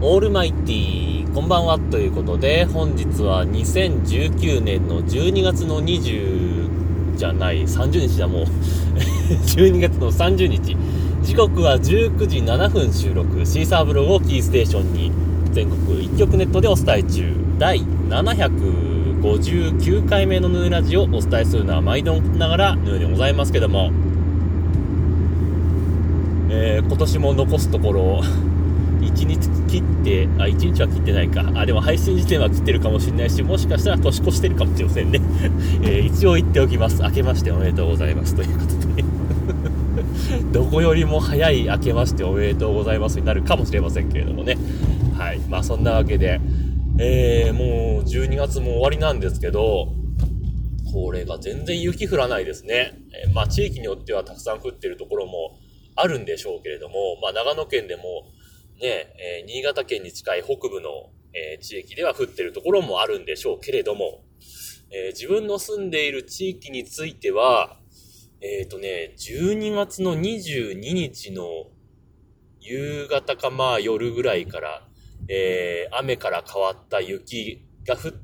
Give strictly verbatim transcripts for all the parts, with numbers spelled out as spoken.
オールマイティーこんばんはということで、本日はにせんじゅうきゅうねんのじゅうにがつのにじゅうじゃないさんじゅうにちだもうじゅうにがつのさんじゅうにち、時刻はじゅうくじななふん収録、シーサーブログをキーステーションに全国一曲ネットでお伝え中、だいななひゃくごじゅうきゅうかいめのヌーラジオをお伝えするのは毎度ながらヌーでございますけども、えー、今年も残すところいちにち切ってあいちにちは切ってないか、あでも配信時点は切ってるかもしれないし、もしかしたら年越してるかもしれませんね、えー、一応言っておきます。明けましておめでとうございますということでどこよりも早い明けましておめでとうございますになるかもしれませんけれどもね。はい、まあそんなわけで、えー、もうじゅうにがつも終わりなんですけど、これが全然雪降らないですね。えー、まあ地域によってはたくさん降ってるところもあるんでしょうけれども、まあ長野県でもね、えー、新潟県に近い北部の、えー、地域では降ってるところもあるんでしょうけれども、えー、自分の住んでいる地域については、えっとね、じゅうにがつのにじゅうににちの夕方かまあ夜ぐらいから、えー、雨から変わった雪が降って、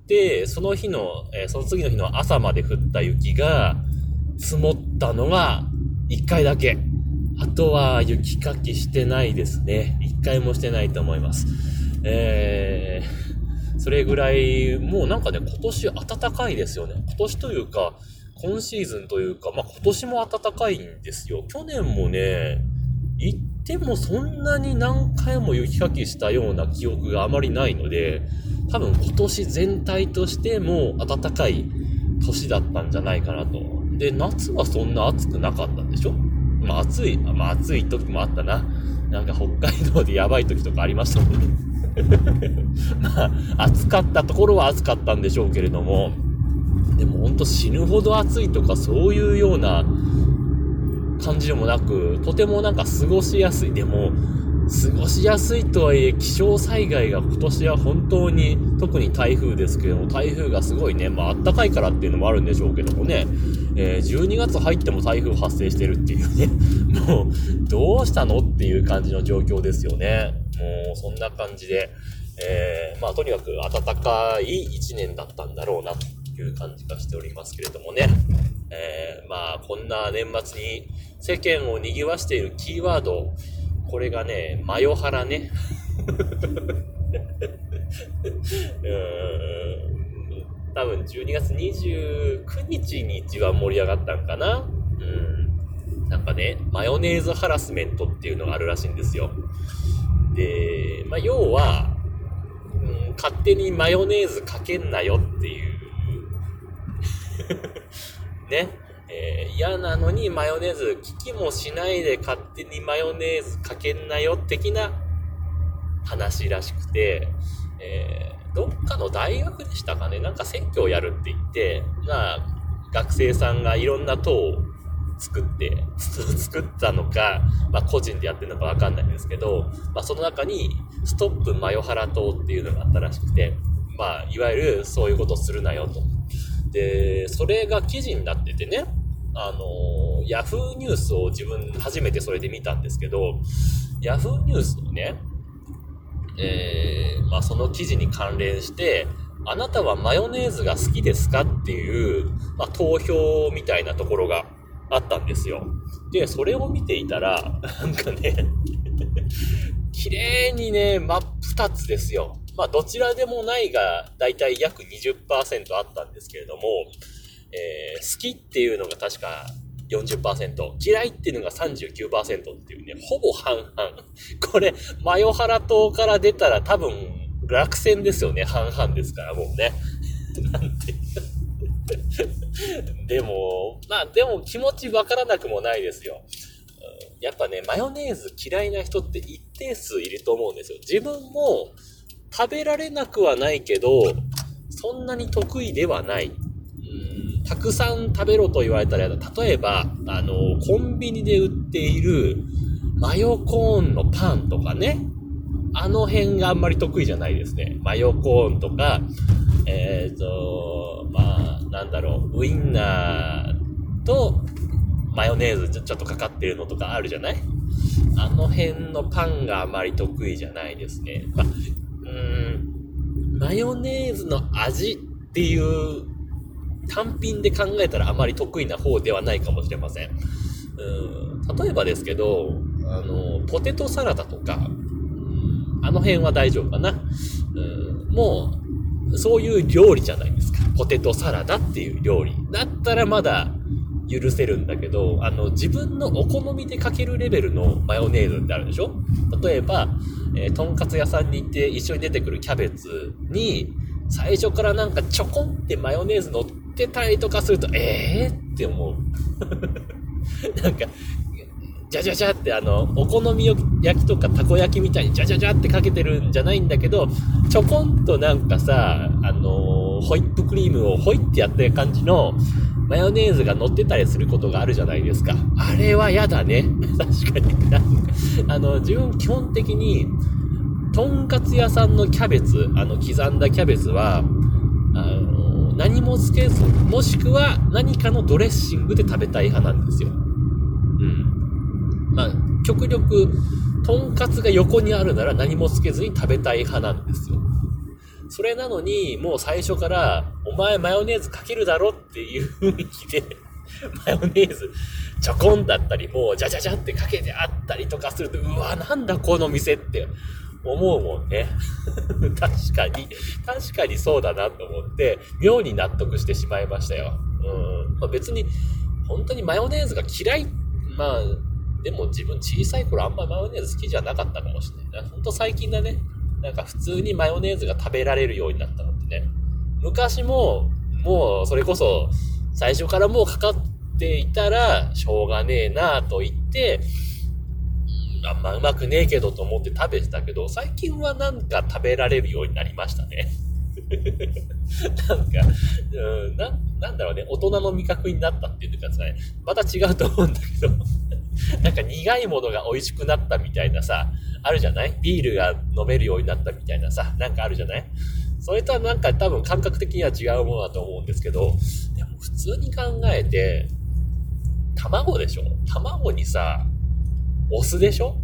その日の、えー、その次の日の朝まで降った雪が積もったのがいっかいだけ。あとは雪かきしてないですね。いっかいもしてないと思います。えー、それぐらい、もうなんかね、今年暖かいですよね。今年というか、今シーズンというか、まあ今年も暖かいんですよ。去年もね、行ってもそんなに何回も雪かきしたような記憶があまりないので、多分今年全体としても暖かい年だったんじゃないかなと。で、夏はそんな暑くなかったんでしょ？まあ暑い、まあ暑い時もあったな。なんか北海道でやばい時とかありましたもんね。まあ暑かったところは暑かったんでしょうけれども、でもほんと死ぬほど暑いとかそういうような感じでもなく、とてもなんか過ごしやすい。でも過ごしやすいとはいえ、気象災害が今年は本当に、特に台風ですけども、台風がすごいね、まあ暖かいからっていうのもあるんでしょうけどもね、えー、じゅうにがつ入っても台風発生してるっていうね、もうどうしたのっていう感じの状況ですよね。もうそんな感じで、えー、まあとにかく暖かい一年だったんだろうなという感じがしておりますけれどもね、えー、まあこんな年末に世間を賑わしているキーワード、これがね、マヨハラね。うーん、多分じゅうにがつにじゅうくにちに一番盛り上がったんかな。うん。なんかね、マヨネーズハラスメントっていうのがあるらしいんですよ。で、まあ要は、うん、勝手にマヨネーズかけんなよっていう。ね。えー、嫌なのにマヨネーズ聞きもしないで勝手にマヨネーズかけんなよ的な話らしくて、えー、どっかの大学でしたかね、なんか選挙をやるって言って、まあ学生さんがいろんな党を作って作ったのか、まあ個人でやってるのかわかんないんですけど、まあその中にストップマヨハラ党っていうのがあったらしくて、まあいわゆるそういうことするなよと。で、それが記事になっててね、あのヤフーニュースを自分初めてそれで見たんですけど、ヤフーニュースのね、えー、まあその記事に関連して、あなたはマヨネーズが好きですかっていう、まあ、投票みたいなところがあったんですよ。で、それを見ていたら、なんかね、綺麗にね、真っ二つですよ。まあどちらでもないがだいたい約 にじゅっパーセント あったんですけれども、えー、好きっていうのが確か よんじゅっパーセント、嫌いっていうのが さんじゅうきゅうパーセント っていうね、ほぼ半々。これ、マヨハラ党から出たら多分落選ですよね。半々ですから、もうね。なんて。でも、まあでも気持ちわからなくもないですよ。やっぱね、マヨネーズ嫌いな人って一定数いると思うんですよ。自分も食べられなくはないけど、そんなに得意ではない。たくさん食べろと言われたら、例えば、あの、コンビニで売っているマヨコーンのパンとかね、あの辺があんまり得意じゃないですね。マヨコーンとか、えーと、まあ、なんだろう、ウインナーとマヨネーズちょっとかかってるのとかあるじゃない？ あの辺のパンがあまり得意じゃないですね。まあ、うーん、マヨネーズの味っていう単品で考えたらあまり得意な方ではないかもしれません。うーん、例えばですけど、あの、ポテトサラダとか、あの辺は大丈夫かな。うん、もう、そういう料理じゃないですか。ポテトサラダっていう料理。だったらまだ許せるんだけど、あの、自分のお好みでかけるレベルのマヨネーズってあるでしょ？例えば、えー、とんかつ屋さんに行って一緒に出てくるキャベツに、最初からなんかちょこんってマヨネーズ乗ってたりとかすると、えーって思う。なんか、じゃじゃじゃってあの、お好み焼きとかたこ焼きみたいにじゃじゃじゃってかけてるんじゃないんだけど、ちょこんとなんかさ、あのー、ホイップクリームをホイってやってる感じのマヨネーズが乗ってたりすることがあるじゃないですか。あれはやだね。確かに。なんかあの、自分基本的に、とんかつ屋さんのキャベツ、あの、刻んだキャベツは、あのー、何もつけず、もしくは何かのドレッシングで食べたい派なんですよ。うん。まあ、極力、とんかつが横にあるなら何もつけずに食べたい派なんですよ。それなのに、もう最初から、お前マヨネーズかけるだろっていう雰囲気で、マヨネーズちょこんだったり、もうじゃじゃじゃってかけてあったりとかすると、うわ、なんだこの店って思うもんね。確かに、確かにそうだなと思って、妙に納得してしまいましたよ。うん。まあ、別に、本当にマヨネーズが嫌い、まあ、でも自分小さい頃あんまマヨネーズ好きじゃなかったかもしれない。ほんと最近だね。なんか普通にマヨネーズが食べられるようになったのってね。昔も、もうそれこそ最初からもうかかっていたらしょうがねえなぁと言って、あんまうまくねえけどと思って食べてたけど、最近はなんか食べられるようになりましたね。なんか、うん、な、なんだろうね、大人の味覚になったっていうかさ、また違うと思うんだけど、なんか苦いものが美味しくなったみたいなさ、あるじゃない？ビールが飲めるようになったみたいなさ、なんかあるじゃない？それとはなんか多分感覚的には違うものだと思うんですけど、でも普通に考えて、卵でしょ？卵にさ、お酢でしょ？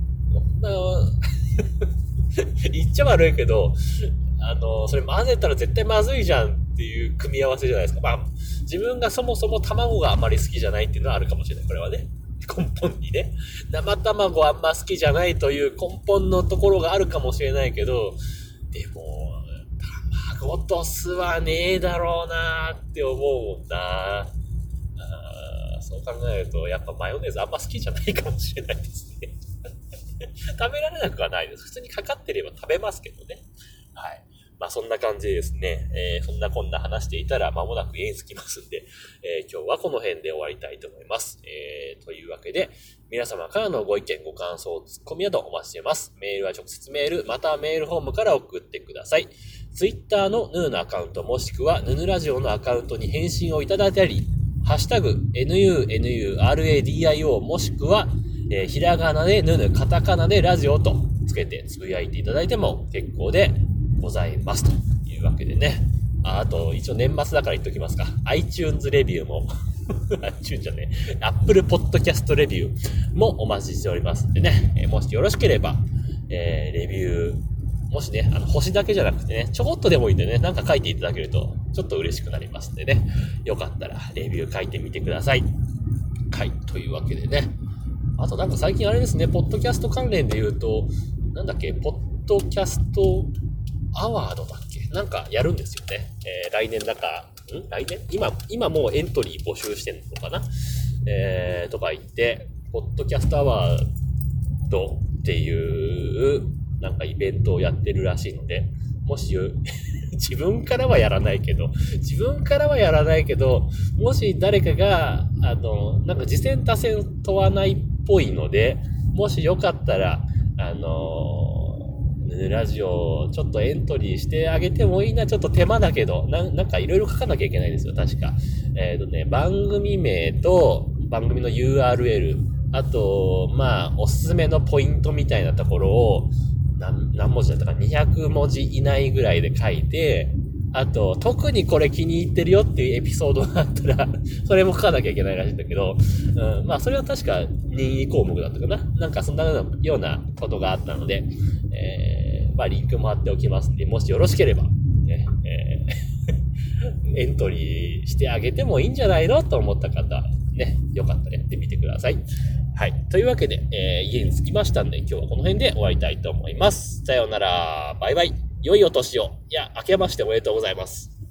言っちゃ悪いけど、あの、それ混ぜたら絶対まずいじゃんっていう組み合わせじゃないですか。まあ、自分がそもそも卵があまり好きじゃないっていうのはあるかもしれない。これはね。根本にね。生卵あんま好きじゃないという根本のところがあるかもしれないけど、でも、卵と酢はねえだろうなーって思うもんな。あ、そう考えると、やっぱマヨネーズあんま好きじゃないかもしれないですね。食べられなくはないです。普通にかかってれば食べますけどね。はい。まあそんな感じでですね、えー、そんなこんな話していたら間もなく家に着きますんで、えー、今日はこの辺で終わりたいと思います。えー、というわけで、皆様からのご意見、ご感想、ツッコミなどお待ちしています。メールは直接メール、またはメールフォームから送ってください。ツイッターのヌーのアカウント、もしくはヌヌラジオのアカウントに返信をいただいたり、ハッシュタグ、エヌユーエヌユーアールエーディーアイオー もしくは、えー、ひらがなでヌヌ、カタカナでラジオとつけてつぶやいていただいても結構でございますというわけでね。あ, あと一応年末だから言っときますか。iTunes レビューもiTunes じゃねえ Apple Podcast レビューもお待ちしておりますんでね、えー、もしよろしければ、えー、レビューもしね、あの星だけじゃなくてね、ちょこっとでもいいんでね、なんか書いていただけるとちょっと嬉しくなりますんでね、よかったらレビュー書いてみてください。はい、というわけでね、あとなんか最近あれですね、ポッドキャスト関連で言うと、なんだっけ、ポッドキャストアワードだっけ、なんかやるんですよね。えー、来年だか、ん来年今、今もうエントリー募集してんのかなえー、とか言って、ポッドキャストアワードっていう、なんかイベントをやってるらしいので、もし、自分からはやらないけど、自分からはやらないけど、もし誰かが、あの、なんか次戦多戦問わないっぽいので、もしよかったら、あの、ラジオちょっとエントリーしてあげてもいいな、ちょっと手間だけど、な, なんかいろいろ書かなきゃいけないですよ、確か。えっとね、番組名と番組の ユーアールエル、あと、まあ、おすすめのポイントみたいなところを、何, 何文字だったかにひゃくもじ以内ぐらいで書いて、 あと、特にこれ気に入ってるよっていうエピソードがあったら、それも書かなきゃいけないらしいんだけど、うん、まあ、それは確か任意項目だったかな。なんかそんなようなことがあったので、えー、まあ、リンクも貼っておきますんで、もしよろしければ、ね、えー、エントリーしてあげてもいいんじゃないのと思った方、ね、よかったらやってみてください。はい。というわけで、えー、家に着きましたんで、今日はこの辺で終わりたいと思います。さようなら。バイバイ。良いお年を。いや、明けましておめでとうございます。